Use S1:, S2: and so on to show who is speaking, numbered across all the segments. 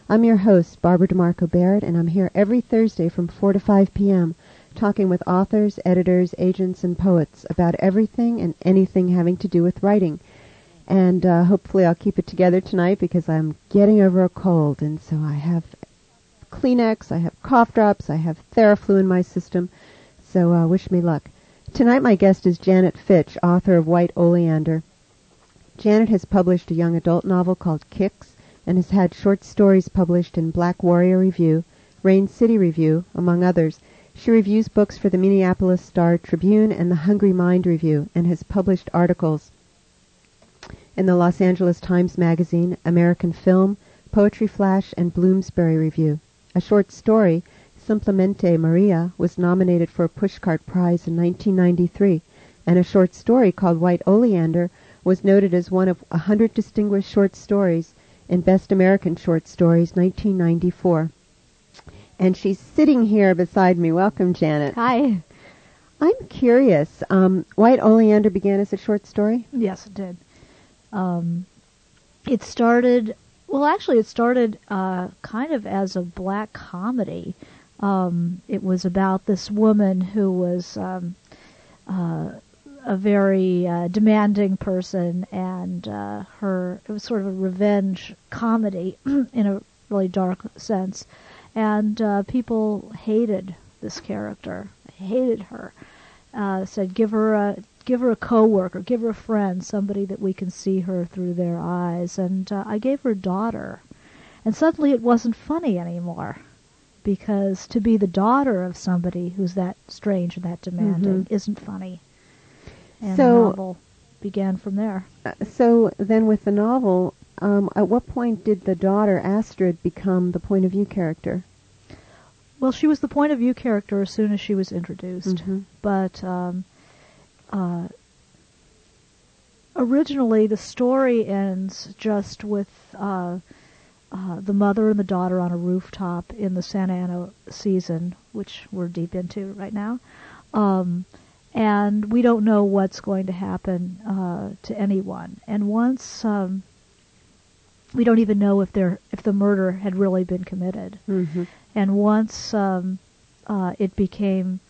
S1: I'm your host, Barbara DeMarco Barrett, and I'm here every Thursday from 4 to 5 p.m. talking with authors, editors, agents, and poets about everything and anything having to do with writing. And hopefully I'll keep it together tonight because I'm getting over a cold, and so I have Kleenex, I have cough drops, I have Theraflu in my system, so wish me luck. Tonight my guest is Janet Fitch, author of White Oleander. Janet has published a young adult novel called Kicks and has had short stories published in Black Warrior Review, Rain City Review, among others. She reviews books for the Minneapolis Star-Tribune and the Hungry Mind Review and has published articles in the Los Angeles Times Magazine, American Film, Poetry Flash, and Bloomsbury Review. A short story, Simplemente Maria, was nominated for a Pushcart Prize in 1993, and a short story called White Oleander was noted as one of 100 distinguished short stories in Best American Short Stories, 1994. And she's sitting here beside me. Welcome, Janet.
S2: Hi.
S1: I'm curious. White Oleander began as a short story?
S2: Yes, it did. It started kind of as a black comedy. It was about this woman who was a very demanding person, and it was sort of a revenge comedy in a really dark sense. And people hated this character, hated her. Said, give her a co-worker, give her a friend, somebody that we can see her through their eyes. And I gave her a daughter. And suddenly it wasn't funny anymore, because to be the daughter of somebody who's that strange and that demanding isn't funny. And the novel began from there.
S1: So then with the novel, at what point did the daughter, Astrid, become the point of view character?
S2: Well, she was the point of view character as soon as she was introduced. But originally the story ends just with the mother and the daughter on a rooftop in the Santa Ana season, which we're deep into right now. And we don't know what's going to happen to anyone. And once we don't even know if the murder had really been committed. And once it became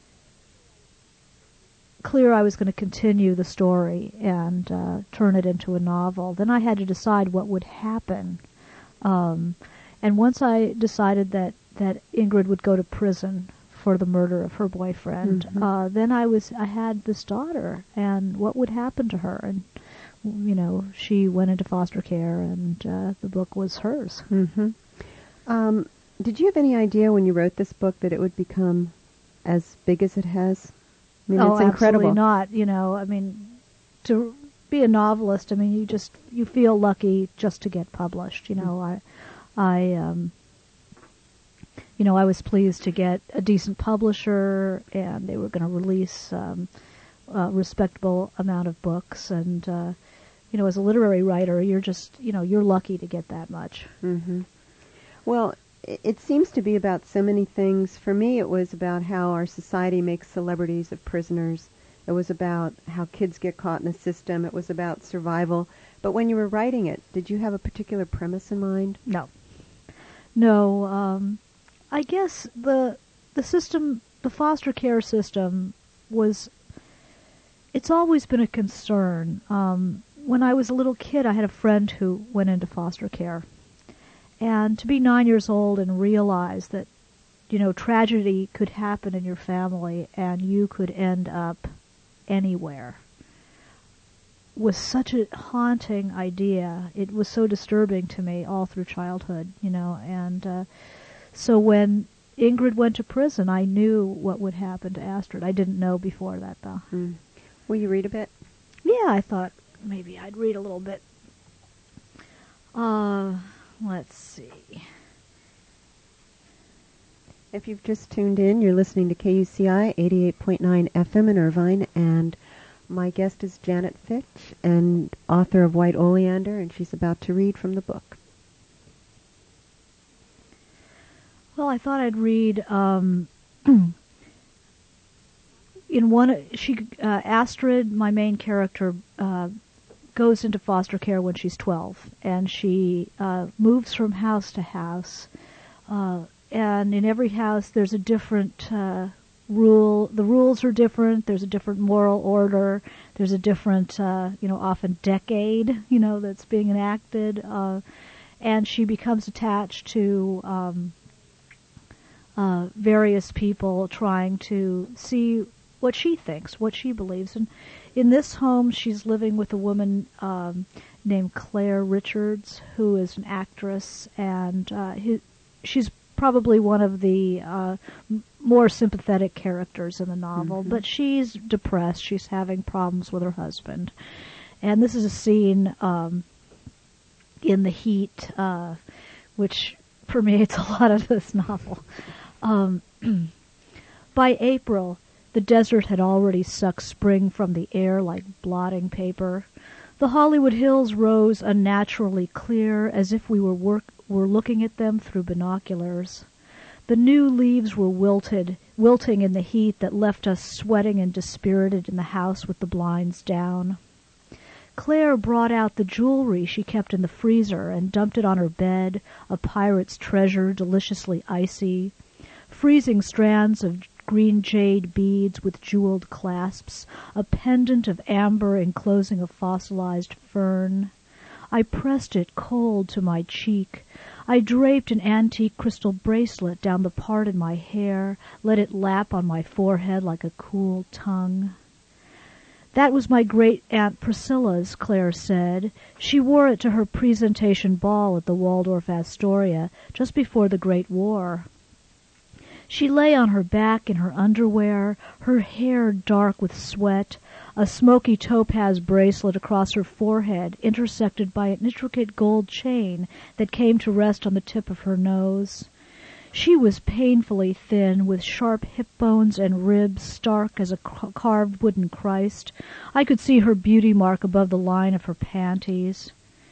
S2: clear I was going to continue the story and turn it into a novel, then I had to decide what would happen. And once I decided that Ingrid would go to prison for the murder of her boyfriend, then I had this daughter, and what would happen to her? And she went into foster care, and the book was hers.
S1: Did you have any idea when you wrote this book that it would become as big as it has? I mean, it's incredible.
S2: Absolutely not. I mean, to be a novelist, I mean, you feel lucky just to get published. I was pleased to get a decent publisher, and they were going to release a respectable amount of books. And as a literary writer, you're lucky to get that much.
S1: Well, it seems to be about so many things. For me, it was about how our society makes celebrities of prisoners. It was about how kids get caught in the system. It was about survival. But when you were writing it, did you have a particular premise in mind?
S2: No. I guess the system, the foster care system, it's always been a concern. When I was a little kid, I had a friend who went into foster care. And to be 9 years old and realize that, tragedy could happen in your family and you could end up anywhere was such a haunting idea. It was so disturbing to me all through childhood, and so when Ingrid went to prison, I knew what would happen to Astrid. I didn't know before that, though.
S1: Will you read a bit?
S2: Yeah, I thought maybe I'd read a little bit. Let's see.
S1: If you've just tuned in, you're listening to KUCI 88.9 FM in Irvine, and my guest is Janet Fitch, and author of White Oleander, and she's about to read from the book.
S2: Well, I thought I'd read Astrid, my main character, goes into foster care when she's 12, and she moves from house to house. And in every house there's a different rule. The rules are different. There's a different moral order. There's a different, often decade, that's being enacted. And she becomes attached to various people trying to see what she thinks, what she believes. And in this home, she's living with a woman named Claire Richards, who is an actress, and she's probably one of the more sympathetic characters in the novel. Mm-hmm. But she's depressed. She's having problems with her husband. And this is a scene in the heat, which permeates a lot of this novel. By April, the desert had already sucked spring from the air like blotting paper. The Hollywood Hills rose unnaturally clear, as if we were looking at them through binoculars. The new leaves were wilting in the heat that left us sweating and dispirited in the house with the blinds down. Claire brought out the jewelry she kept in the freezer and dumped it on her bed, a pirate's treasure, deliciously icy. Freezing strands of green jade beads with jeweled clasps, a pendant of amber enclosing a fossilized fern. I pressed it cold to my cheek. I draped an antique crystal bracelet down the part in my hair, let it lap on my forehead like a cool tongue. That was my great-aunt Priscilla's, Claire said. She wore it to her presentation ball at the Waldorf Astoria just before the Great War. She lay on her back in her underwear, her hair dark with sweat, a smoky topaz bracelet across her forehead intersected by an intricate gold chain that came to rest on the tip of her nose. She was painfully thin, with sharp hip bones and ribs stark as a carved wooden Christ. I could see her beauty mark above the line of her panties.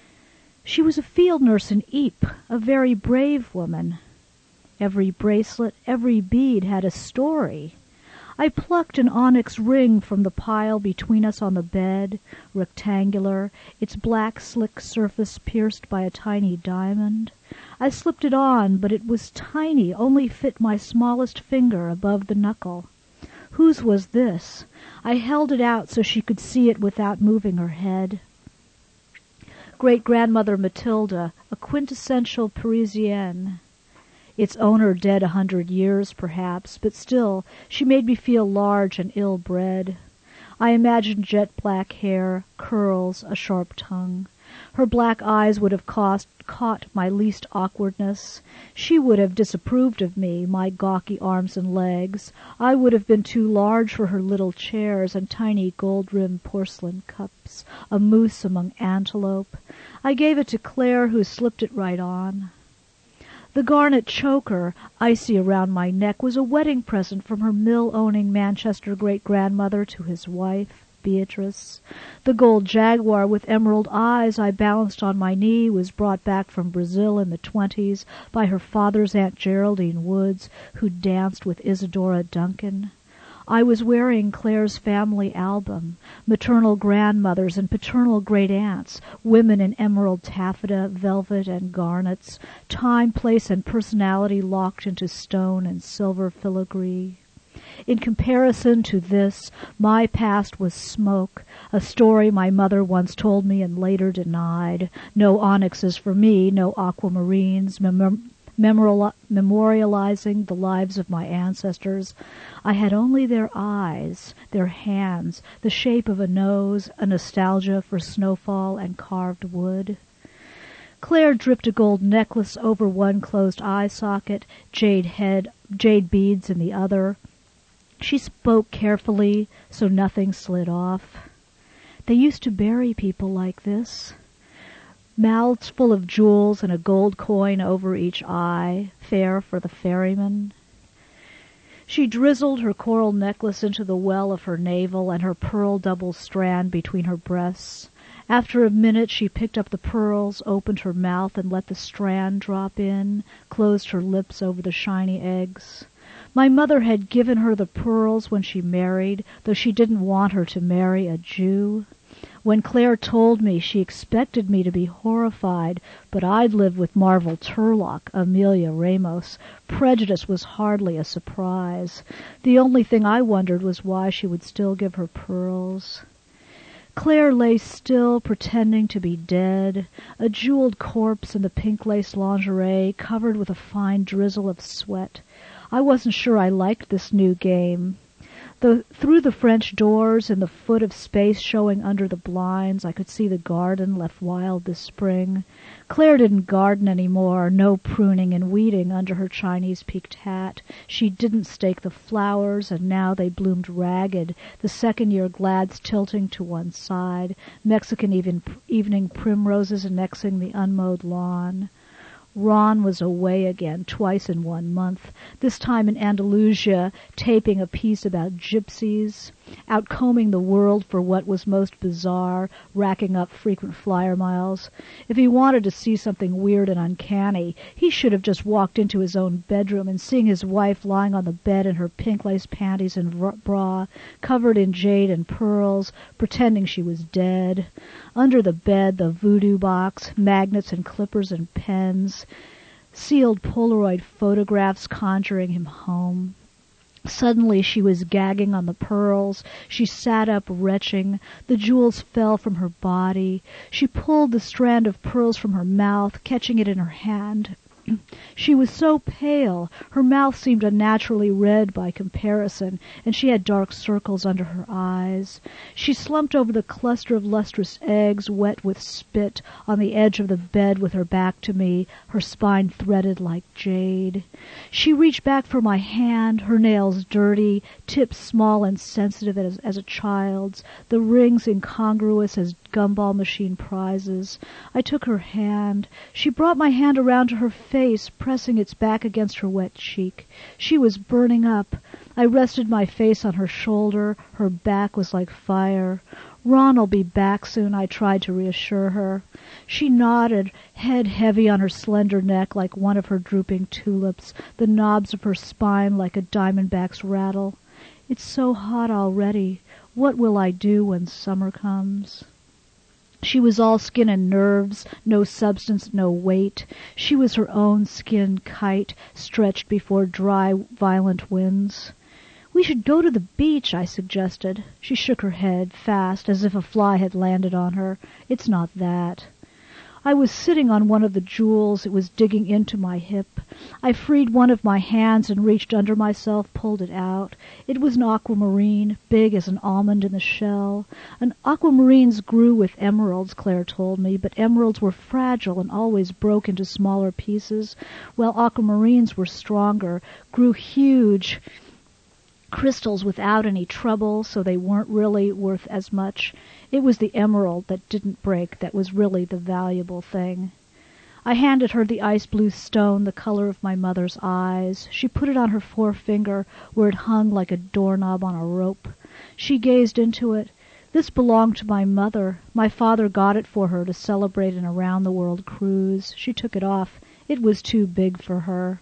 S2: She was a field nurse in Ypres, a very brave woman. Every bracelet, every bead had a story. I plucked an onyx ring from the pile between us on the bed, rectangular, its black slick surface pierced by a tiny diamond. I slipped it on, but it was tiny, only fit my smallest finger above the knuckle. Whose was this? I held it out so she could see it without moving her head. Great-grandmother Matilda, a quintessential Parisienne. Its owner dead 100 years, perhaps, but still, she made me feel large and ill-bred. I imagined jet-black hair, curls, a sharp tongue. Her black eyes would have caught my least awkwardness. She would have disapproved of me, my gawky arms and legs. I would have been too large for her little chairs and tiny gold-rimmed porcelain cups, a moose among antelope. I gave it to Claire, who slipped it right on. The garnet choker, icy around my neck, was a wedding present from her mill-owning Manchester great-grandmother to his wife, Beatrice. The gold jaguar with emerald eyes I balanced on my knee was brought back from Brazil in the 20s by her father's Aunt Geraldine Woods, who danced with Isadora Duncan. I was wearing Claire's family album, maternal grandmothers and paternal great-aunts, women in emerald taffeta, velvet, and garnets, time, place, and personality locked into stone and silver filigree. In comparison to this, my past was smoke, a story my mother once told me and later denied. No onyxes for me, no aquamarines, memorializing the lives of my ancestors. I had only their eyes, their hands, the shape of a nose, a nostalgia for snowfall and carved wood. Claire dripped a gold necklace over one closed eye socket, jade beads in the other. She spoke carefully, so nothing slid off. They used to bury people like this. Mouths full of jewels and a gold coin over each eye, fare for the ferryman. She drizzled her coral necklace into the well of her navel and her pearl double strand between her breasts. After a minute she picked up the pearls, opened her mouth and let the strand drop in, closed her lips over the shiny eggs. My mother had given her the pearls when she married, though she didn't want her to marry a Jew. When Claire told me, she expected me to be horrified, but I'd lived with Marvel Turlock, Amelia Ramos. Prejudice was hardly a surprise. The only thing I wondered was why she would still give her pearls. Claire lay still, pretending to be dead, a jeweled corpse in the pink lace lingerie, covered with a fine drizzle of sweat. I wasn't sure I liked this new game. Through the French doors, in the foot of space showing under the blinds, I could see the garden left wild this spring. Claire didn't garden any more, no pruning and weeding under her Chinese-peaked hat. She didn't stake the flowers, and now they bloomed ragged, the second-year glads tilting to one side, Mexican evening primroses annexing the unmowed lawn. Ron was away again, twice in 1 month, this time in Andalusia, taping a piece about gypsies, out combing the world for what was most bizarre, racking up frequent flyer miles. If he wanted to see something weird and uncanny, he should have just walked into his own bedroom and seeing his wife lying on the bed in her pink lace panties and bra, covered in jade and pearls, pretending she was dead. Under the bed, the voodoo box, magnets and clippers and pens, sealed Polaroid photographs conjuring him home. Suddenly she was gagging on the pearls. She sat up, retching. The jewels fell from her body. She pulled the strand of pearls from her mouth, catching it in her hand. She was so pale, her mouth seemed unnaturally red by comparison, and she had dark circles under her eyes. She slumped over the cluster of lustrous eggs, wet with spit, on the edge of the bed with her back to me, her spine threaded like jade. She reached back for my hand, her nails dirty, tips small and sensitive as a child's, the rings incongruous as gumball machine prizes. I took her hand. She brought my hand around to her face, pressing its back against her wet cheek. She was burning up. I rested my face on her shoulder. Her back was like fire. Ron'll be back soon, I tried to reassure her. She nodded, head heavy on her slender neck like one of her drooping tulips, the knobs of her spine like a diamondback's rattle. It's so hot already. What will I do when summer comes? She was all skin and nerves, no substance, no weight. She was her own skin kite, stretched before dry, violent winds. "We should go to the beach," I suggested. She shook her head, fast, as if a fly had landed on her. "It's not that." I was sitting on one of the jewels. It was digging into my hip. I freed one of my hands and reached under myself, pulled it out. It was an aquamarine, big as an almond in the shell. Aquamarines grew with emeralds, Claire told me, but emeralds were fragile and always broke into smaller pieces, while aquamarines were stronger, grew huge crystals without any trouble, so they weren't really worth as much. It was the emerald that didn't break that was really the valuable thing. I handed her the ice blue stone, the color of my mother's eyes. She put it on her forefinger, where it hung like a doorknob on a rope. She gazed into it. This belonged to my mother. My father got it for her to celebrate an around-the-world cruise. She took it off. It was too big for her.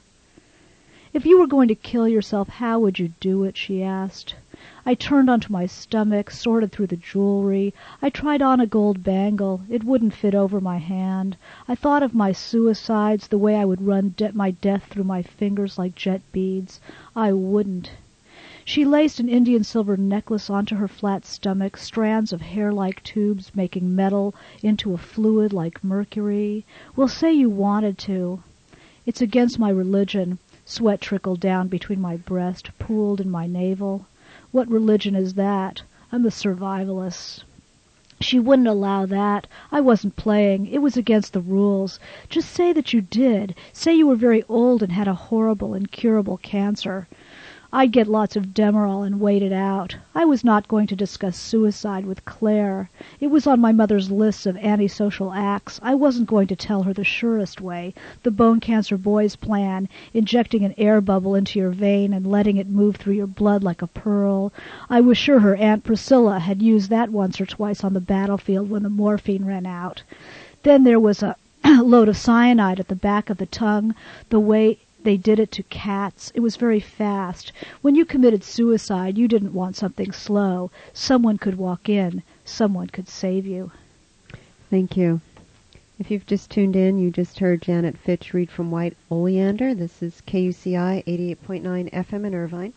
S2: "If you were going to kill yourself, how would you do it?" she asked. I turned onto my stomach, sorted through the jewelry. I tried on a gold bangle. It wouldn't fit over my hand. I thought of my suicides, the way I would run my death through my fingers like jet beads. I wouldn't. She laced an Indian silver necklace onto her flat stomach, strands of hair-like tubes making metal into a fluid like mercury. "Well, say you wanted to." "It's against my religion." Sweat trickled down between my breast, pooled in my navel. "What religion is that?" "I'm a survivalist." She wouldn't allow that. I wasn't playing. It was against the rules. "Just say that you did. Say you were very old and had a horrible, incurable cancer." I'd get lots of Demerol and wait it out. I was not going to discuss suicide with Claire. It was on my mother's list of antisocial acts. I wasn't going to tell her the surest way, the bone cancer boys plan, injecting an air bubble into your vein and letting it move through your blood like a pearl. I was sure her Aunt Priscilla had used that once or twice on the battlefield when the morphine ran out. Then there was a load of cyanide at the back of the tongue, the way they did it to cats. It was very fast. When you committed suicide, you didn't want something slow. Someone could walk in. someone could save you.
S1: Thank you. If you've just tuned in, you just heard Janet Fitch read from White Oleander. This is KUCI 88.9 FM in Irvine.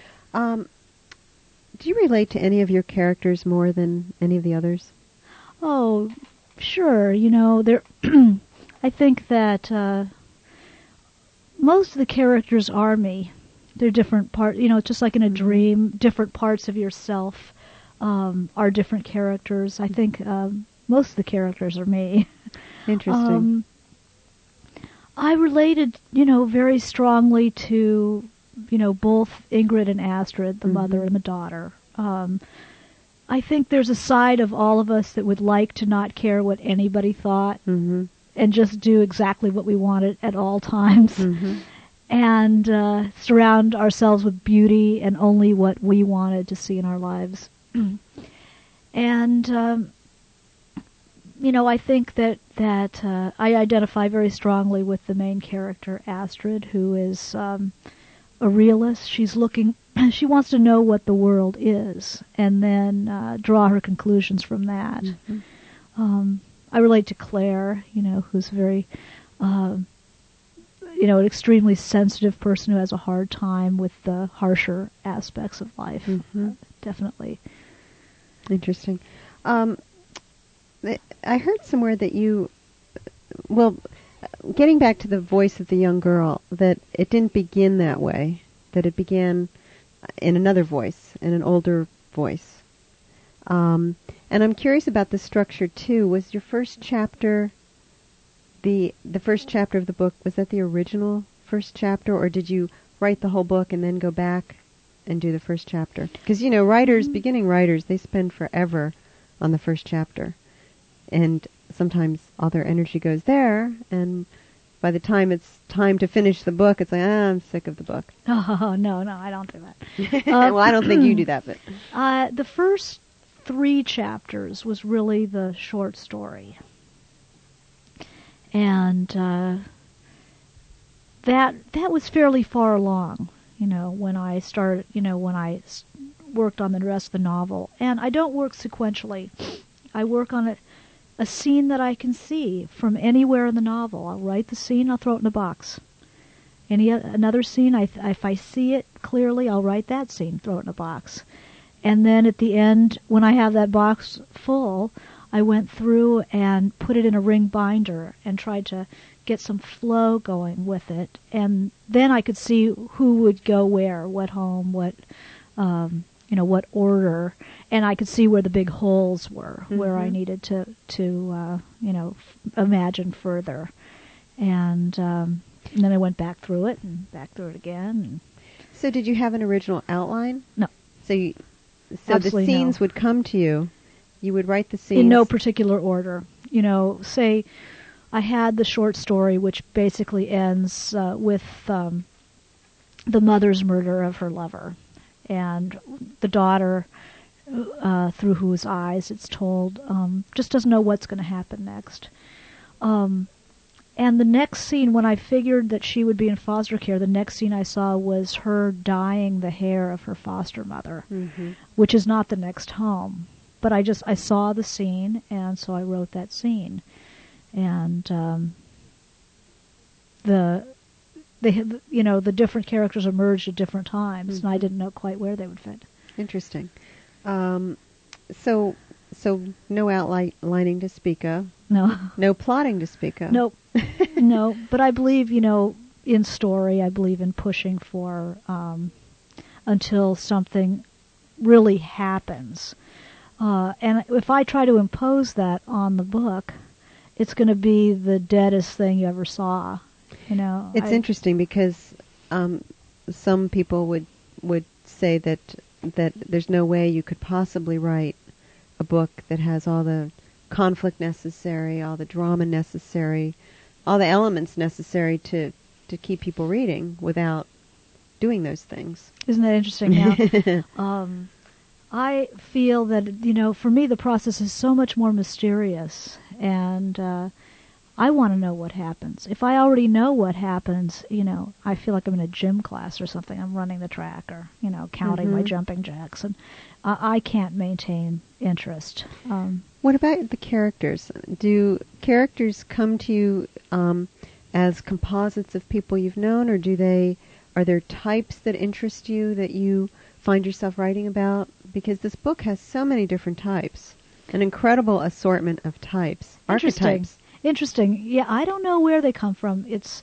S1: Do you relate to any of your characters more than any of the others?
S2: Oh, sure. There. I think that most of the characters are me. They're different parts. Just like in a dream, different parts of yourself are different characters. I think most of the characters are me.
S1: Interesting.
S2: I related, very strongly to, both Ingrid and Astrid, the mother and the daughter. I think there's a side of all of us that would like to not care what anybody thought and just do exactly what we wanted at all times and surround ourselves with beauty and only what we wanted to see in our lives. And I think that I identify very strongly with the main character, Astrid, who is a realist. She wants to know what the world is, and then draw her conclusions from that. I relate to Claire, who's very, an extremely sensitive person who has a hard time with the harsher aspects of life. Definitely.
S1: Interesting. I heard somewhere that getting back to the voice of the young girl, that it didn't begin that way, that it began in another voice, in an older voice. And I'm curious about the structure too. Was your first chapter, the first chapter of the book, was that the original first chapter, or did you write the whole book and then go back and do the first chapter? Because, beginning writers, they spend forever on the first chapter. And sometimes all their energy goes there, and by the time it's time to finish the book, it's like, I'm sick of the book.
S2: Oh, no, I don't do that.
S1: Well, I don't think you do that, but...
S2: The first 3 chapters was really the short story. And that was fairly far along, when I started, when I worked on the rest of the novel. And I don't work sequentially. I work on a scene that I can see from anywhere in the novel. I'll write the scene, I'll throw it in a box. Another scene, if I see it clearly, I'll write that scene, throw it in a box. And then at the end, when I have that box full, I went through and put it in a ring binder and tried to get some flow going with it. And then I could see who would go where, what home, what order, and I could see where the big holes were, where I needed to imagine further. And then I went back through it and back through it again.
S1: So did you have an original outline?
S2: No.
S1: So the scenes would come to you. You would write the scenes
S2: in no particular order. Say I had the short story, which basically ends with the mother's murder of her lover. And the daughter, through whose eyes it's told, just doesn't know what's going to happen next. And the next scene, when I figured that she would be in foster care, the next scene I saw was her dyeing the hair of her foster mother, which is not the next home. But I saw the scene, and so I wrote that scene. And the different characters emerged at different times, and I didn't know quite where they would fit.
S1: Interesting. So no outlining to speak of.
S2: No.
S1: No plotting to speak of.
S2: Nope. No. But I believe, in story, I believe in pushing for until something really happens. And if I try to impose that on the book, it's going to be the deadest thing you ever saw.
S1: It's interesting because some people would say that there's no way you could possibly write a book that has all the conflict necessary, all the drama necessary, all the elements necessary to keep people reading without doing those things.
S2: Isn't that interesting? Now, I feel that, for me the process is so much more mysterious, and I want to know what happens. If I already know what happens, I feel like I'm in a gym class or something. I'm running the track or, counting my jumping jacks. And I can't maintain interest.
S1: What about the characters? Do characters come to you as composites of people you've known, or are there types that interest you that you find yourself writing about? Because this book has so many different types, an incredible assortment of types, archetypes.
S2: Interesting. Yeah, I don't know where they come from. It's,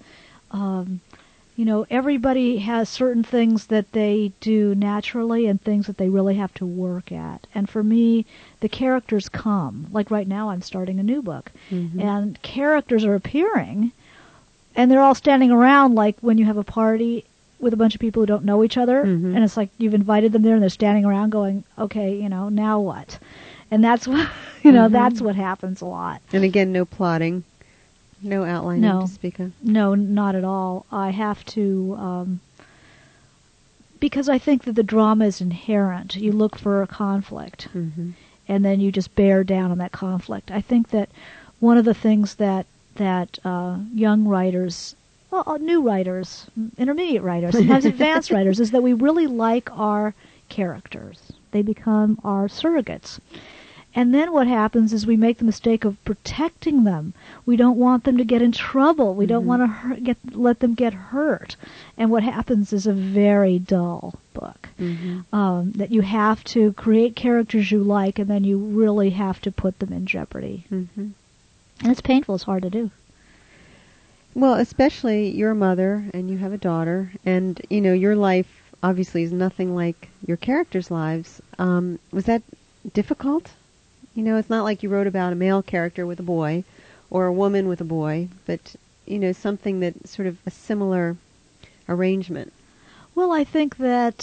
S2: everybody has certain things that they do naturally and things that they really have to work at. And for me, the characters come. Like right now, I'm starting a new book. Mm-hmm. And characters are appearing, and they're all standing around like when you have a party with a bunch of people who don't know each other. Mm-hmm. And it's like you've invited them there, and they're standing around going, okay, now what? And that's what, that's what happens a lot.
S1: And again, no plotting, no outlining to speak of.
S2: No, not at all. I have to, because I think that the drama is inherent. You look for a conflict, mm-hmm. and then you just bear down on that conflict. I think that one of the things that young writers, new writers, intermediate writers, sometimes advanced writers, is that we really like our characters. They become our surrogates. And then what happens is we make the mistake of protecting them. We don't want them to get in trouble. We don't want to let them get hurt. And what happens is a very dull book. Mm-hmm. That you have to create characters you like, and then you really have to put them in jeopardy. Mm-hmm. And it's painful. It's hard to do.
S1: Well, especially you're a mother and you have a daughter, and your life obviously is nothing like your characters' lives. Was that difficult? It's not like you wrote about a male character with a boy or a woman with a boy, but, something that sort of a similar arrangement.
S2: Well, I think that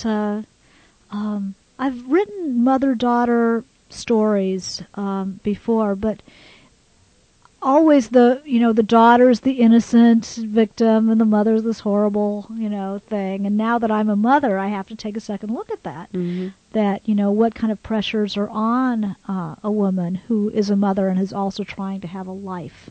S2: I've written mother-daughter stories before, but always the daughter's the innocent victim and the mother's this horrible, thing. And now that I'm a mother, I have to take a second look at that. Mm-hmm. That, what kind of pressures are on a woman who is a mother and is also trying to have a life.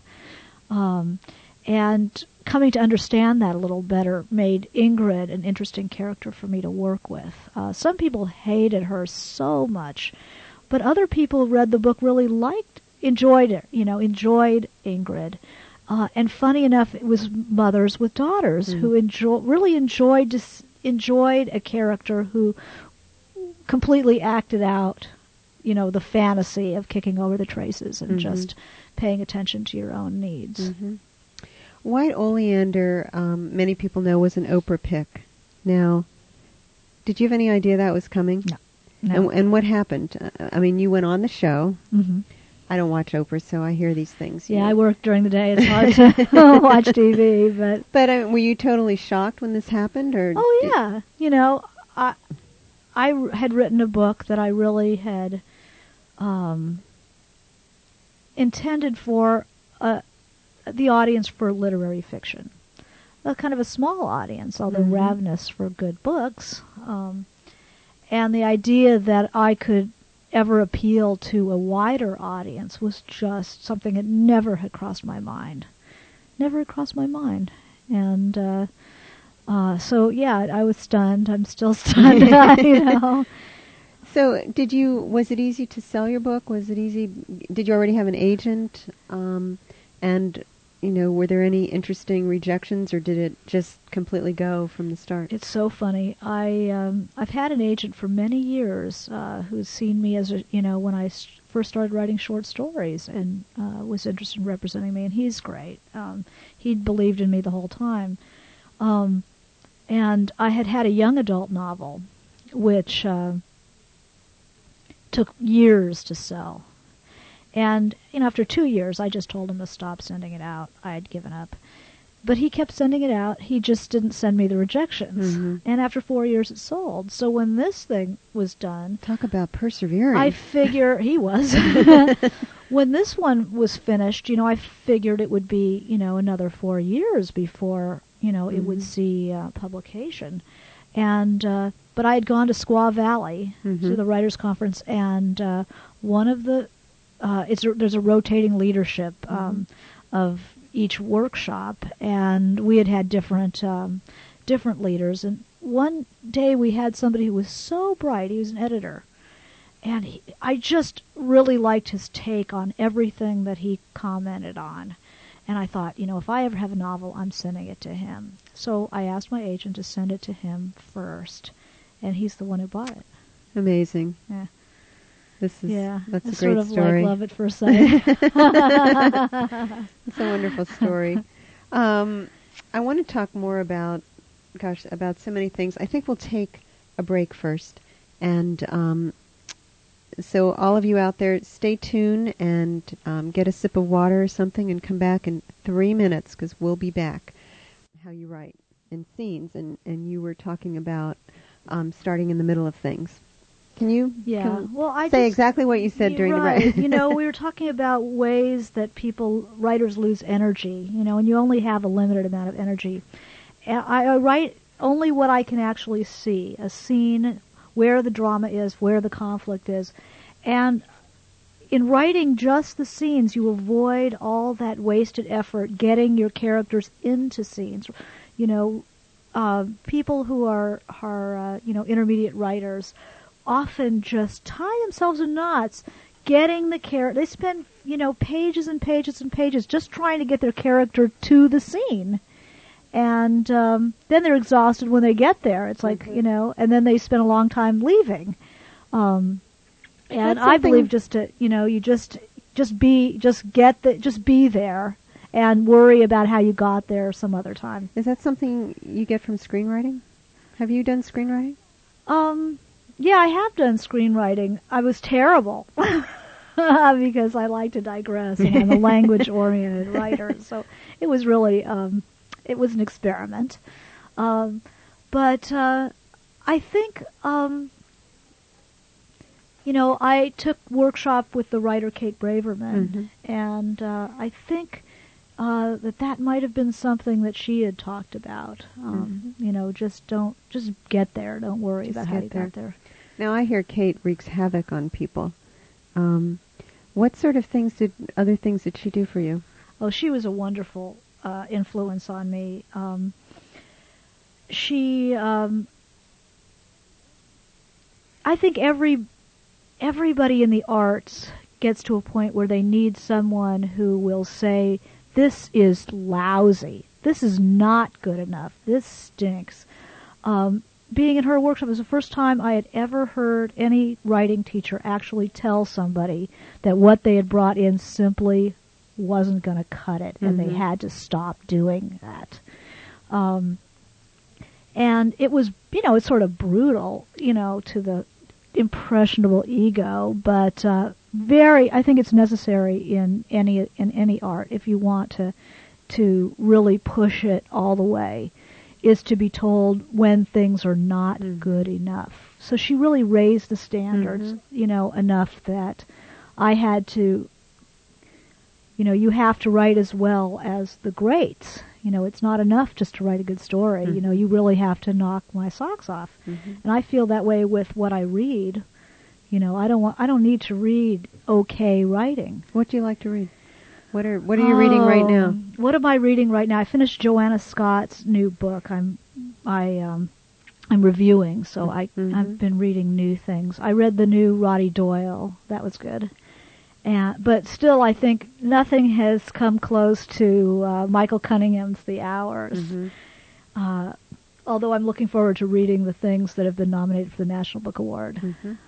S2: And coming to understand that a little better made Ingrid an interesting character for me to work with. Some people hated her so much, but other people who read the book really enjoyed it, enjoyed Ingrid. And funny enough, it was mothers with daughters who really enjoyed a character who completely acted out, the fantasy of kicking over the traces and just paying attention to your own needs. Mm-hmm.
S1: White Oleander, many people know, was an Oprah pick. Now, did you have any idea that was coming?
S2: No.
S1: And what happened? You went on the show. Mm-hmm. I don't watch Oprah, so I hear these things.
S2: Yeah, I work during the day. It's hard to watch TV.
S1: But were you totally shocked when this happened?
S2: Yeah. I had written a book that I really had intended for the audience for literary fiction. Kind of a small audience, although ravenous for good books. And the idea that I could ever appeal to a wider audience was just something that never had crossed my mind. And so, yeah, I was stunned. I'm still stunned,
S1: So was it easy to sell your book? Was it easy? Did you already have an agent? And, were there any interesting rejections, or did it just completely go from the start?
S2: It's so funny. I've had an agent for many years who's seen me as when I first started writing short stories and was interested in representing me, and he's great. He'd believed in me the whole time. And I had a young adult novel, which took years to sell. And, after 2 years, I just told him to stop sending it out. I had given up. But he kept sending it out. He just didn't send me the rejections. Mm-hmm. And after 4 years, it sold. So when this thing was done...
S1: Talk about persevering.
S2: I figure... He was. When this one was finished, I figured it would be, another 4 years before, it would see publication. And... but I had gone to Squaw Valley to the Writers' Conference, and one of the... there's a rotating leadership of, each workshop, and we had different leaders. And one day we had somebody who was so bright. He was an editor, and I just really liked his take on everything that he commented on. And I thought, if I ever have a novel, I'm sending it to him. So I asked my agent to send it to him first, and he's the one who bought it.
S1: Amazing.
S2: Yeah.
S1: That's a great
S2: sort of
S1: story.
S2: like love at first sight.
S1: It's a wonderful story. I want to talk more about so many things. I think we'll take a break first. And so all of you out there, stay tuned and get a sip of water or something and come back in 3 minutes, because we'll be back. How you write in scenes. And you were talking about starting in the middle of things. Can you say exactly what you said during the break?
S2: We were talking about ways that writers lose energy, and you only have a limited amount of energy. I write only what I can actually see, a scene, where the drama is, where the conflict is. And in writing just the scenes, you avoid all that wasted effort getting your characters into scenes. People who are intermediate writers often just tie themselves in knots getting the character. They spend, pages and pages and pages just trying to get their character to the scene. And then they're exhausted when they get there. It's like, and then they spend a long time leaving. And I believe just to, you just be there and worry about how you got there some other time.
S1: Is that something you get from screenwriting? Have you done screenwriting?
S2: Yeah, I have done screenwriting. I was terrible because I like to digress, and I'm a language-oriented writer. So it was really, it was an experiment. But I think, I took workshop with the writer Kate Braverman, and I think that might have been something that she had talked about. Just get there. Don't worry about how you got there.
S1: Now I hear Kate wreaks havoc on people. What sort of other things did she do for you?
S2: Oh, she was a wonderful influence on me. I think everybody in the arts gets to a point where they need someone who will say, this is lousy. This is not good enough. This stinks. Being in her workshop was the first time I had ever heard any writing teacher actually tell somebody that what they had brought in simply wasn't going to cut it, and they had to stop doing that. And it was, it's sort of brutal, to the impressionable ego, but I think it's necessary in any art if you want to really push it all the way, is to be told when things are not good enough. So she really raised the standards, enough that I had to, you have to write as well as the greats. It's not enough just to write a good story. You really have to knock my socks off. And I feel that way with what I read. I don't need to read okay writing.
S1: What do you like to read? What are you reading right now?
S2: What am I reading right now? I finished Joanna Scott's new book. I'm reviewing, so I've been reading new things. I read the new Roddy Doyle. That was good. But still, I think nothing has come close to Michael Cunningham's The Hours. Although I'm looking forward to reading the things that have been nominated for the National Book Award.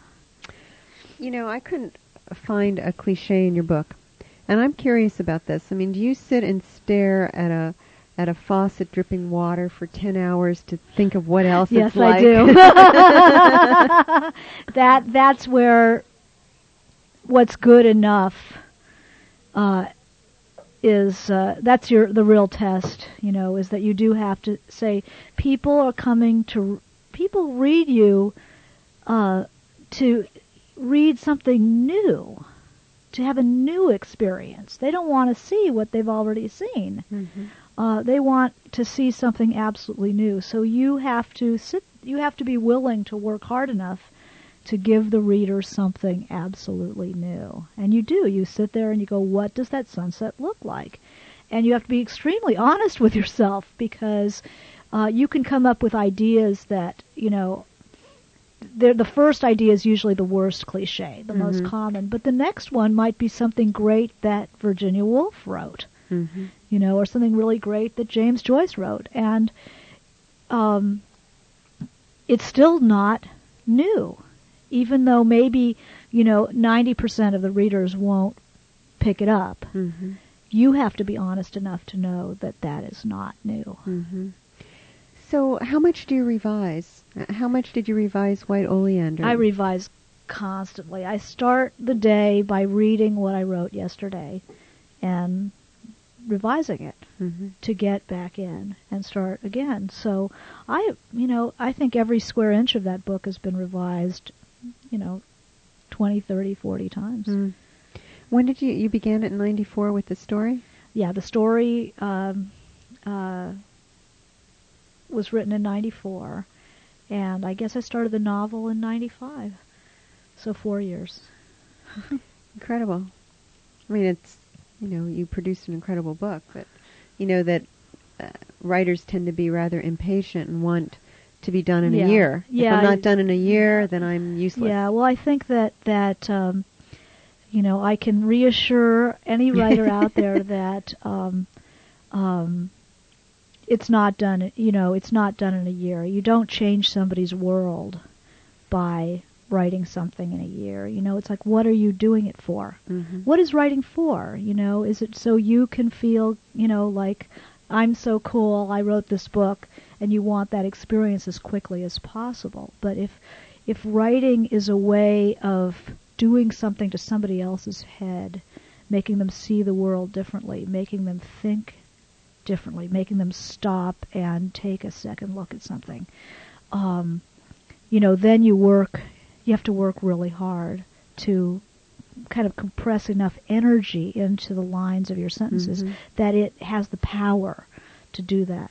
S1: I couldn't find a cliche in your book. And I'm curious about this. I mean, do you sit and stare at a faucet dripping water for 10 hours to think of what else it's like?
S2: Yes, I do. That's where what's good enough is that's the real test, is that you do have to say people read you to read something new, to have a new experience. They don't want to see what they've already seen. They want to see something absolutely new. So you have to be willing to work hard enough to give the reader something absolutely new. And you do. You sit there and you go, what does that sunset look like? And you have to be extremely honest with yourself, because you can come up with ideas that, the first idea is usually the worst cliche, the most common, but the next one might be something great that Virginia Woolf wrote, or something really great that James Joyce wrote. And it's still not new, even though maybe, 90% of the readers won't pick it up. You have to be honest enough to know that that is not new.
S1: So how much do you revise? How much did you revise White Oleander?
S2: I revise constantly. I start the day by reading what I wrote yesterday and revising it to get back in and start again. So I think every square inch of that book has been revised, 20, 30, 40 times.
S1: When did you began it in 94 with the story?
S2: Yeah, the story was written in 94, and I guess I started the novel in 95. So 4 years.
S1: Incredible. I mean, it's, you produced an incredible book, but that writers tend to be rather impatient and want to be done in a year. If I'm not done in a year, then I'm useless.
S2: Yeah, well, I think that I can reassure any writer out there that it's not done. It's not done in a year. You don't change somebody's world by writing something in a year. It's like, what are you doing it for? What is writing for? Is it so you can feel, like, I'm so cool, I wrote this book, and you want that experience as quickly as possible. But if writing is a way of doing something to somebody else's head, making them see the world differently, making them think differently, making them stop and take a second look at something, then you have to work really hard to kind of compress enough energy into the lines of your sentences that it has the power to do that.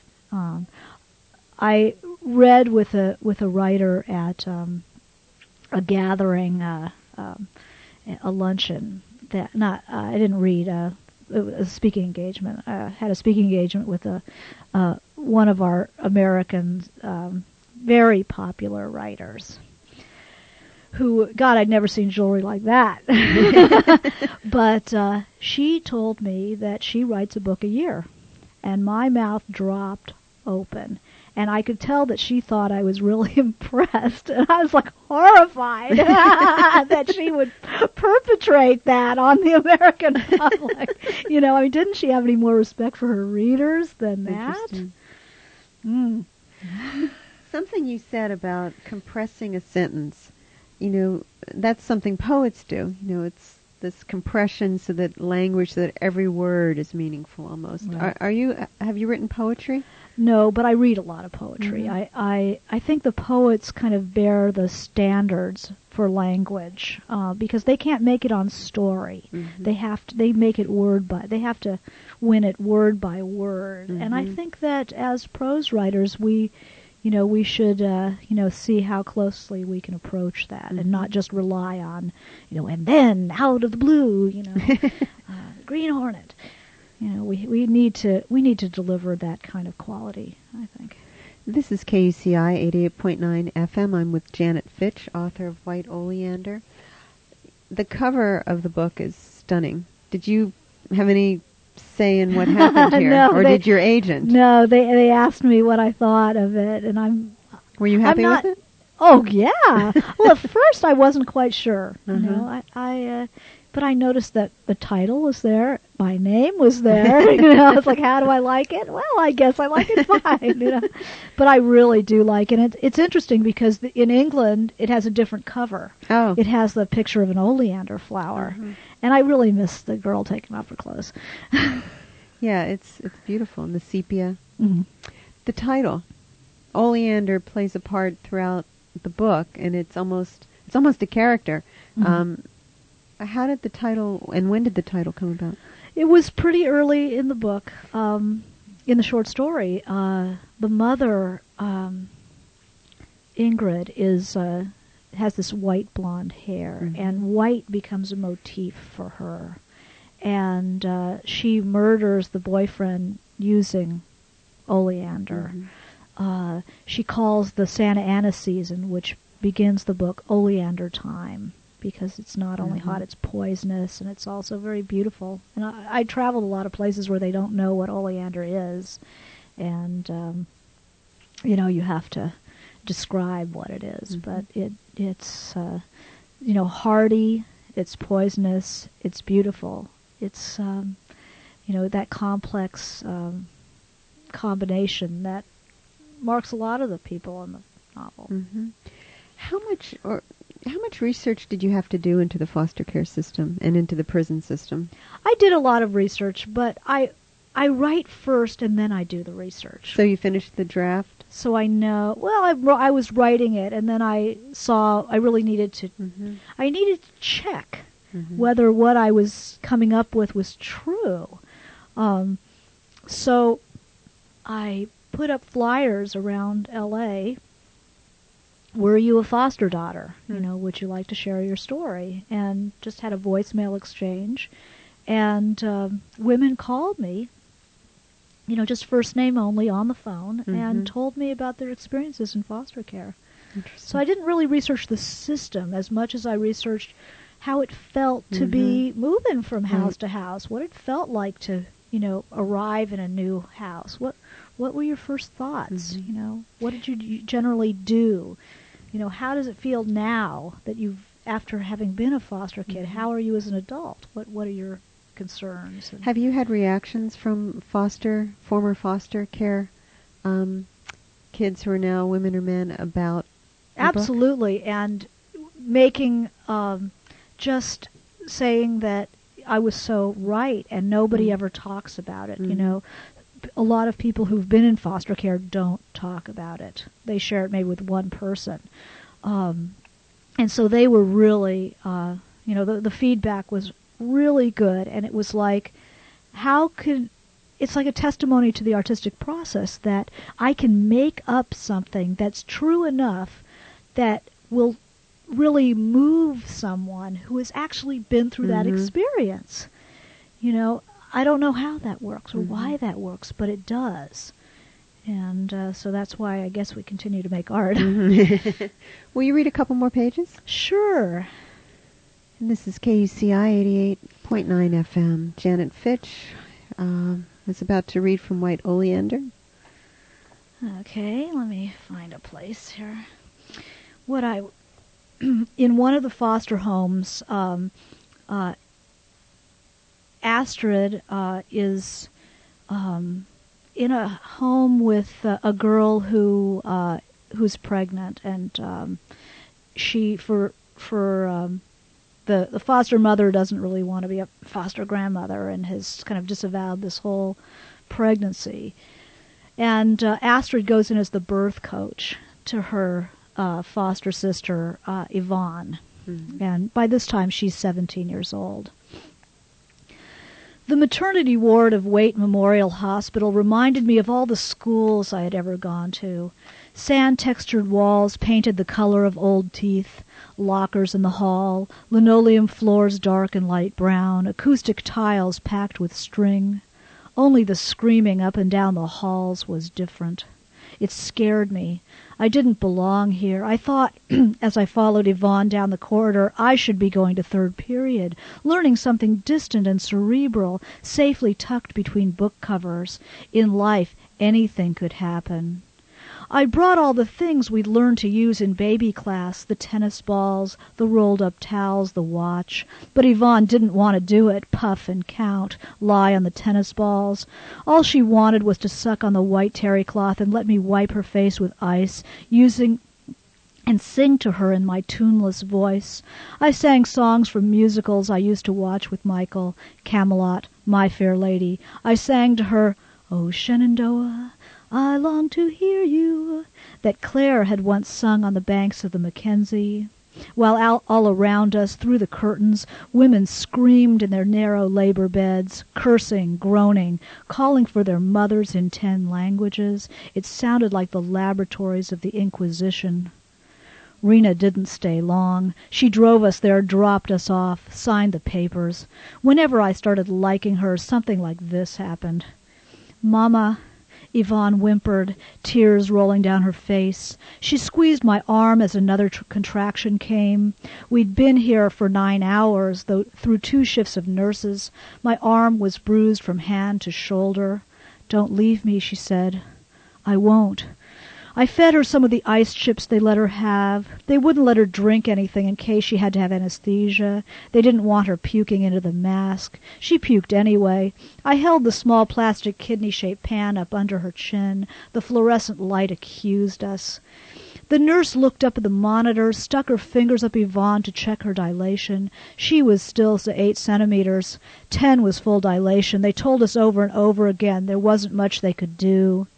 S2: I read with a writer at a gathering, a luncheon. I didn't read. It was a speaking engagement. I had a speaking engagement with one of our American very popular writers. Who, God, I'd never seen jewelry like that. But she told me that she writes a book a year. And my mouth dropped open. And I could tell that she thought I was really impressed. And I was like horrified that she would perpetrate that on the American public. Didn't she have any more respect for her readers than that?
S1: Something you said about compressing a sentence. That's something poets do. It's this compression so that every word is meaningful almost. Right. Have you written poetry?
S2: No, but I read a lot of poetry. I think the poets kind of bear the standards for language, because they can't make it on story. They make it they have to win it word by word. And I think that as prose writers, we should, see how closely we can approach that and not just rely on, and then out of the blue, Green Hornet. We need to deliver that kind of quality, I think.
S1: This is KUCI 88.9 FM. I'm with Janet Fitch, author of White Oleander. The cover of the book is stunning. Did you have any say in what happened here?
S2: No,
S1: did your agent?
S2: No, they asked me what I thought of it, and
S1: Were you happy with it?
S2: Oh, yeah. Well, at first I wasn't quite sure. But I noticed that the title was there, my name was there. I was like, how do I like it? Well, I guess I like it fine. But I really do like it. It's interesting because in England it has a different cover.
S1: Oh.
S2: It has the picture of an oleander flower, and I really miss the girl taking off her clothes.
S1: Yeah, it's beautiful, and the sepia. The title, Oleander, plays a part throughout the book, and it's almost a character. How did the title, and when did the title come about?
S2: It was pretty early in the book, in the short story. The mother, Ingrid, has this white blonde hair, and white becomes a motif for her. and she murders the boyfriend using oleander. She calls the Santa Ana season, which begins the book, Oleander Time, because it's not only hot, it's poisonous, and it's also very beautiful. And I traveled a lot of places where they don't know what oleander is, and you have to describe what it is. But it's hardy, it's poisonous, it's beautiful. It's that complex combination that marks a lot of the people in the novel.
S1: How much research did you have to do into the foster care system and into the prison system?
S2: I did a lot of research, but I write first and then I do the research.
S1: So you finished the draft?
S2: So I know. Well, I was writing it, and then I saw I really needed to. I needed to check whether what I was coming up with was true. So I put up flyers around L.A. Were you a foster daughter? Would you like to share your story? And just had a voicemail exchange, and women called me. Just first name only on the phone, and told me about their experiences in foster care. So I didn't really research the system as much as I researched how it felt to be moving from house to house, what it felt like to, arrive in a new house. What were your first thoughts? What did you generally do? How does it feel now that after having been a foster kid, how are you as an adult? What are your concerns?
S1: Have you had reactions from former foster care kids who are now women or men about
S2: Absolutely, and making just saying that I was so right, and nobody ever talks about it. A lot of people who've been in foster care don't talk about it. They share it maybe with one person, and so they were really, the feedback was really good, and it was like, it's like a testimony to the artistic process that I can make up something that's true enough that will really move someone who has actually been through that experience. I don't know how that works or why that works, but it does. And so that's why I guess we continue to make art.
S1: Will you read a couple more pages?
S2: Sure.
S1: And this is KUCI 88.9 FM. Janet Fitch is about to read from White Oleander.
S2: Okay, let me find a place here. In one of the foster homes, Astrid is in a home with a girl who's pregnant, and she the foster mother doesn't really want to be a foster grandmother and has kind of disavowed this whole pregnancy. And Astrid goes in as the birth coach to her foster sister, Yvonne. And by this time, she's 17 years old. The maternity ward of Waite Memorial Hospital reminded me of all the schools I had ever gone to. Sand-textured walls painted the color of old teeth, lockers in the hall, linoleum floors dark and light brown, acoustic tiles packed with string. Only the screaming up and down the halls was different. It scared me. I didn't belong here. I thought, as I followed Yvonne down the corridor, I should be going to third period, learning something distant and cerebral, safely tucked between book covers. In life, anything could happen. I brought all the things we'd learned to use in baby class, the tennis balls, the rolled-up towels, the watch. But Yvonne didn't want to do it, puff and count, lie on the tennis balls. All she wanted was to suck on the white terry cloth and let me wipe her face with ice, and sing to her in my tuneless voice. I sang songs from musicals I used to watch with Michael, Camelot, My Fair Lady. I sang to her, "O Shenandoah, I long to hear you," that Claire had once sung on the banks of the Mackenzie. While all around us, through the curtains, women screamed in their narrow labor beds, cursing, groaning, calling for their mothers in 10 languages. It sounded like the laboratories of the Inquisition. Rena didn't stay long. She drove us there, dropped us off, signed the papers. Whenever I started liking her, something like this happened. "Mama," Yvonne whimpered, tears rolling down her face. She squeezed my arm as another contraction came. We'd been here for 9 hours, though through 2 shifts of nurses. My arm was bruised from hand to shoulder. "Don't leave me," she said. "I won't." I fed her some of the ice chips they let her have. They wouldn't let her drink anything in case she had to have anesthesia. They didn't want her puking into the mask. She puked anyway. I held the small plastic kidney-shaped pan up under her chin. The fluorescent light accused us. The nurse looked up at the monitor, stuck her fingers up Yvonne to check her dilation. She was still 8 centimeters. 10 was full dilation. They told us over and over again there wasn't much they could do.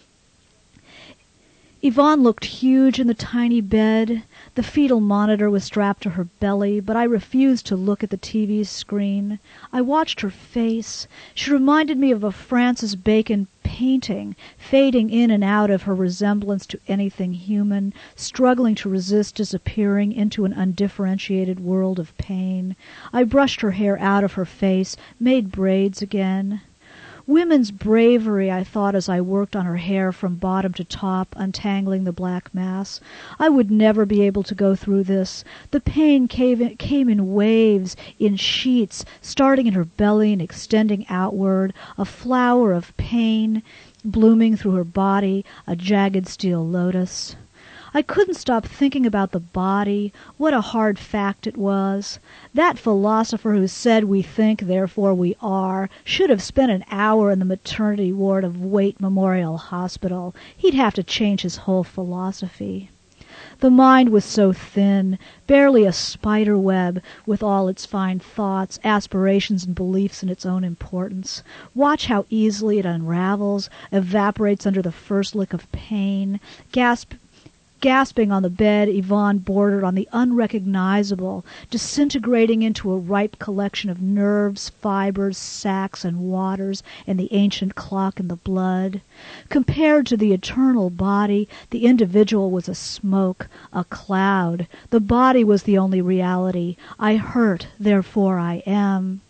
S2: Yvonne looked huge in the tiny bed. The fetal monitor was strapped to her belly, but I refused to look at the TV screen. I watched her face. She reminded me of a Francis Bacon painting, fading in and out of her resemblance to anything human, struggling to resist disappearing into an undifferentiated world of pain. I brushed her hair out of her face, made braids again. Women's bravery, I thought as I worked on her hair from bottom to top, untangling the black mass. I would never be able to go through this. The pain came in waves, in sheets, starting in her belly and extending outward, a flower of pain blooming through her body, a jagged steel lotus. I couldn't stop thinking about the body, what a hard fact it was. That philosopher who said we think, therefore we are, should have spent an hour in the maternity ward of Waite Memorial Hospital. He'd have to change his whole philosophy. The mind was so thin, barely a spider web, with all its fine thoughts, aspirations, and beliefs in its own importance. Watch how easily it unravels, evaporates under the first lick of pain. Gasping on the bed, Yvonne bordered on the unrecognizable, disintegrating into a ripe collection of nerves, fibers, sacs, and waters, and the ancient clock in the blood. Compared to the eternal body, the individual was a smoke, a cloud. The body was the only reality. I hurt, therefore I am.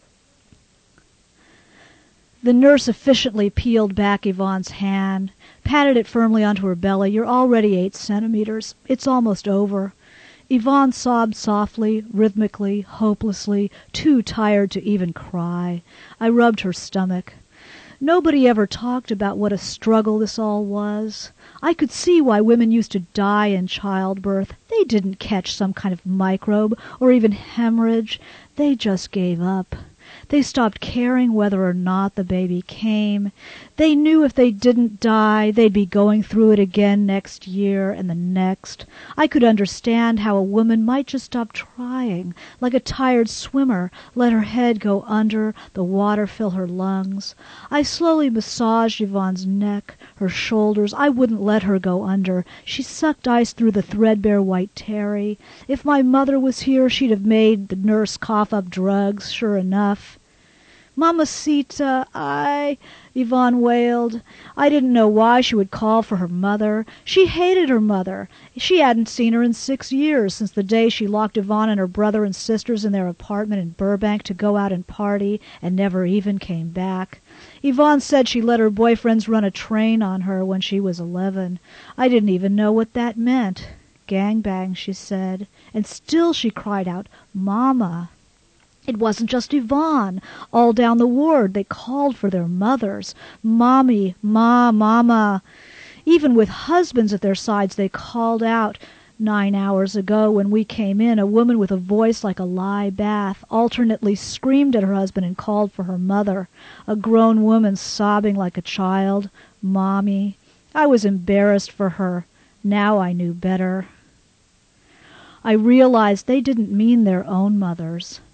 S2: The nurse efficiently peeled back Yvonne's hand, patted it firmly onto her belly. "You're already 8 centimeters. It's almost over." Yvonne sobbed softly, rhythmically, hopelessly, too tired to even cry. I rubbed her stomach. Nobody ever talked about what a struggle this all was. I could see why women used to die in childbirth. They didn't catch some kind of microbe or even hemorrhage. They just gave up. They stopped caring whether or not the baby came. They knew if they didn't die, they'd be going through it again next year and the next. I could understand how a woman might just stop trying, like a tired swimmer, let her head go under, the water fill her lungs. I slowly massaged Yvonne's neck, her shoulders. I wouldn't let her go under. She sucked ice through the threadbare white terry. If my mother was here, she'd have made the nurse cough up drugs, sure enough. "Mamacita, Yvonne wailed. I didn't know why she would call for her mother. She hated her mother. She hadn't seen her in 6 years, since the day she locked Yvonne and her brother and sisters in their apartment in Burbank to go out and party, and never even came back. Yvonne said she let her boyfriends run a train on her when she was 11. I didn't even know what that meant. Gangbang, she said. And still she cried out, Mama. It wasn't just Yvonne. All down the ward they called for their mothers. Mommy, Mama. Even with husbands at their sides they called out. 9 hours ago when we came in, a woman with a voice like a lye bath alternately screamed at her husband and called for her mother. A grown woman sobbing like a child. Mommy. I was embarrassed for her. Now I knew better. I realized they didn't mean their own mothers.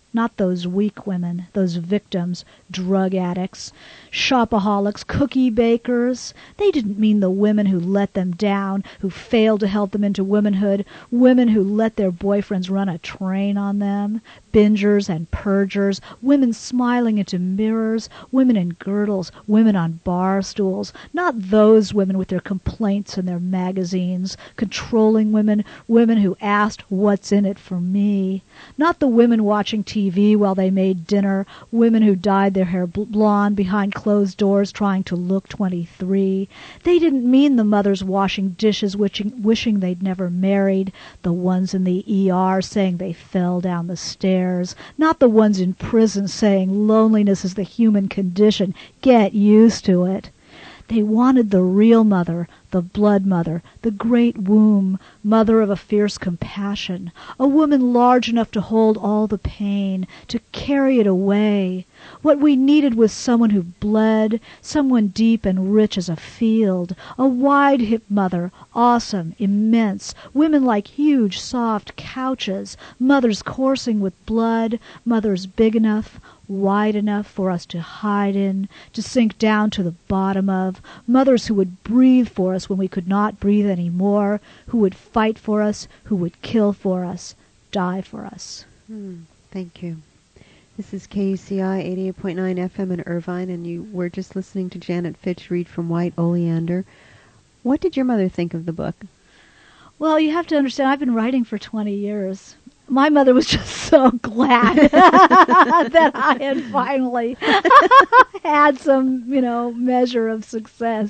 S2: not those weak women, those victims, drug addicts, shopaholics, cookie bakers. They didn't mean the women who let them down, who failed to help them into womanhood, women who let their boyfriends run a train on them, bingers and purgers, women smiling into mirrors, women in girdles, women on bar stools. Not those women with their complaints in their magazines, controlling women, women who asked, "What's in it for me?" Not the women watching TV while they made dinner, women who dyed their hair blonde behind closed doors trying to look 23. They didn't mean the mothers washing dishes wishing they'd never married, the ones in the ER saying they fell down the stairs, not the ones in prison saying loneliness is the human condition, get used to it. They wanted the real mother, the blood mother, the great womb, mother of a fierce compassion, a woman large enough to hold all the pain, to carry it away. What we needed was someone who bled, someone deep and rich as a field, a wide-hipped mother, awesome, immense, women like huge, soft couches, mothers coursing with blood, mothers big enough, wide enough for us to hide in, to sink down to the bottom of, mothers who would breathe for us when we could not breathe any more, who would fight for us, who would kill for us, die for us.
S1: Thank you. This is KUCI 88.9 FM in Irvine, and you were just listening to Janet Fitch read from White Oleander. What did your mother think of the book?
S2: Well, you have to understand, I've been writing for 20 years. My mother was just so glad that I had finally had some, measure of success.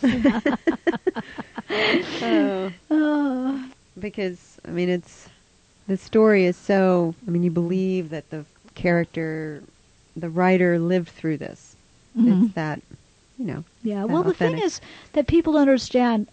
S1: Because, the story is so, you believe that the character, the writer lived through this. Mm-hmm. It's that,
S2: Yeah,
S1: that
S2: well,
S1: authentic.
S2: The thing is that people understand,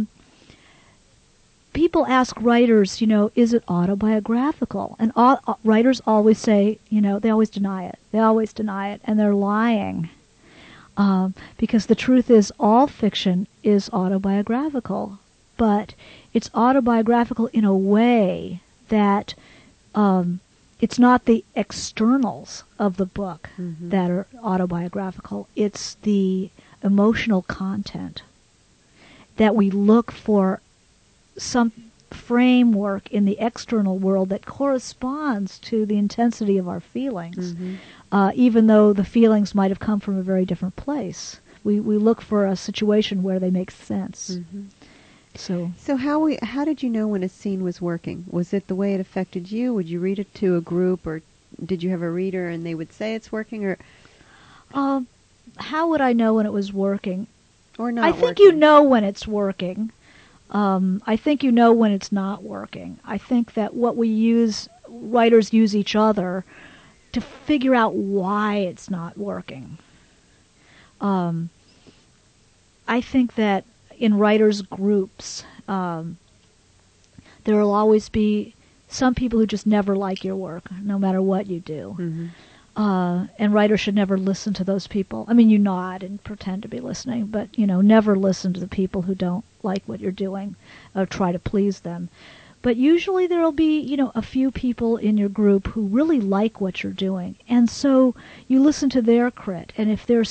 S2: people ask writers, is it autobiographical? And writers always say, they always deny it. They always deny it, and they're lying. Because the truth is, all fiction is autobiographical, but it's autobiographical in a way that it's not the externals of the book that are autobiographical. It's the emotional content that we look for some framework in the external world that corresponds to the intensity of our feelings, even though the feelings might have come from a very different place. We look for a situation where they make sense. So how did you know when a scene was working? Was it the way it affected you? Would you read it to a group, or did you have a reader and they would say it's working? Or how would I know when it was working?
S1: Or not?
S2: I think you know when it's working. I think you know when it's not working. I think that writers use each other to figure out why it's not working. I think that in writers' groups, there will always be some people who just never like your work, no matter what you do. And writers should never listen to those people. You nod and pretend to be listening, but, never listen to the people who don't like what you're doing or try to please them. But usually there will be, a few people in your group who really like what you're doing. And so you listen to their crit. And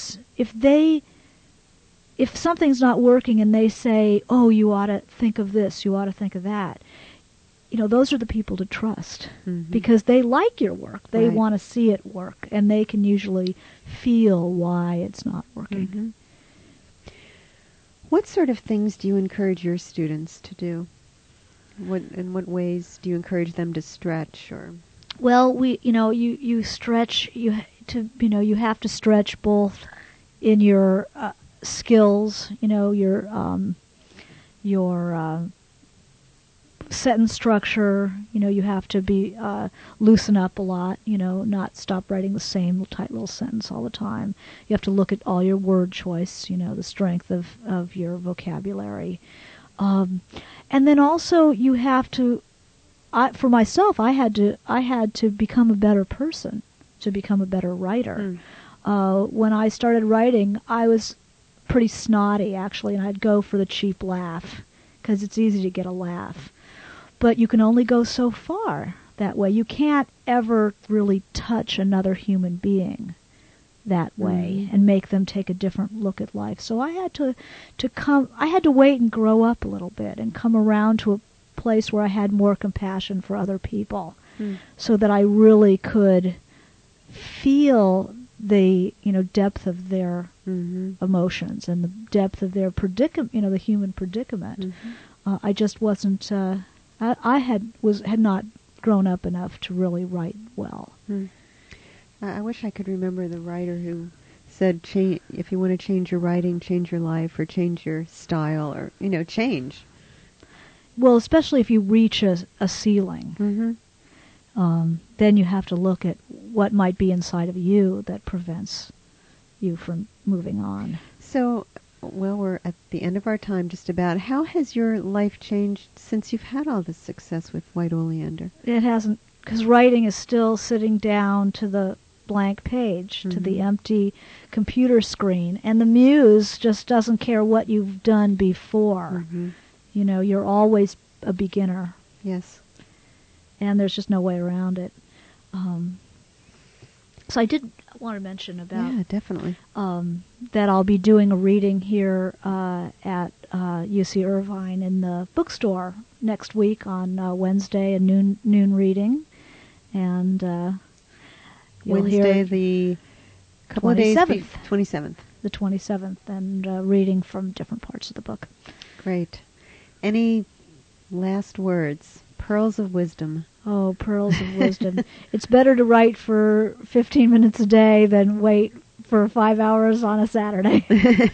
S2: if something's not working and they say, oh, you ought to think of this, you ought to think of that, those are the people to trust because they like your work. They want to see it work, and they can usually feel why it's not working.
S1: What sort of things do you encourage your students to do? In what ways do you encourage them to stretch? Or
S2: well, you stretch. You have to stretch both in your skills. Your sentence structure. You have to be loosen up a lot. Not stop writing the same tight little sentence all the time. You have to look at all your word choice. The strength of your vocabulary, and then also you have to. For myself, I had to become a better person to become a better writer. When I started writing, I was pretty snotty actually, and I'd go for the cheap laugh because it's easy to get a laugh. But you can only go so far that way. You can't ever really touch another human being that way and make them take a different look at life. So I had to wait and grow up a little bit and come around to a place where I had more compassion for other people, so that I really could feel the depth of their emotions and the depth of their predicament, the human predicament. I just wasn't. I had not grown up enough to really write well.
S1: I wish I could remember the writer who said, if you want to change your writing, change your life, or change your style, or, change.
S2: Well, especially if you reach a ceiling, then you have to look at what might be inside of you that prevents you from moving on.
S1: So, well, we're at the end of our time just about. How has your life changed since you've had all this success with White Oleander?
S2: It hasn't, because writing is still sitting down to the blank page, to the empty computer screen, and the muse just doesn't care what you've done before. You're always a beginner.
S1: Yes.
S2: And there's just no way around it. So I did want to mention about...
S1: Yeah, definitely.
S2: That I'll be doing a reading here at UC Irvine in the bookstore next week on Wednesday, a noon reading. And...
S1: Wednesday, the couple of days, 27th.
S2: The 27th, and reading from different parts of the book.
S1: Great. Any last words? Pearls of wisdom.
S2: Oh, pearls of wisdom. It's better to write for 15 minutes a day than wait for 5 hours on a Saturday.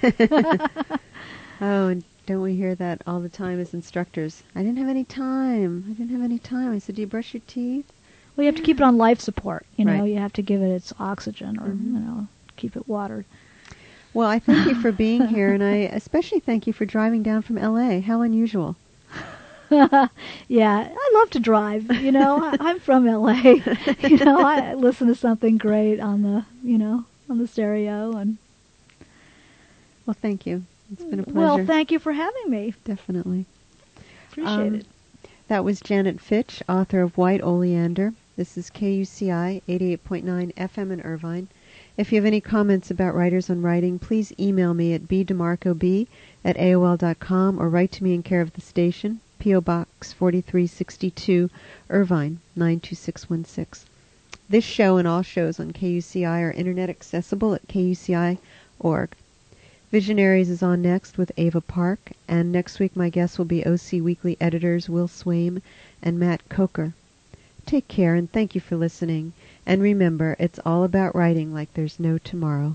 S1: Oh, and don't we hear that all the time as instructors? I didn't have any time. I said, do you brush your teeth?
S2: Well, you have to keep it on life support.
S1: Right.
S2: You have to give it its oxygen, or keep it watered. Well,
S1: I thank you for being here, and I especially thank you for driving down from L.A. How unusual.
S2: Yeah, I love to drive. I'm from L.A. I listen to something great on the stereo, and.
S1: Well, thank you. It's been a pleasure.
S2: Well, thank you for having me.
S1: Definitely.
S2: Appreciate it.
S1: That was Janet Fitch, author of White Oleander. This is KUCI 88.9 FM in Irvine. If you have any comments about Writers on Writing, please email me at bdemarcob@aol.com or write to me in care of the station, P.O. Box 4362, Irvine 92616. This show and all shows on KUCI are internet accessible at kuci.org. Visionaries is on next with Ava Park, and next week my guests will be OC Weekly editors Will Swaim and Matt Coker. Take care, and thank you for listening. And remember, it's all about writing like there's no tomorrow.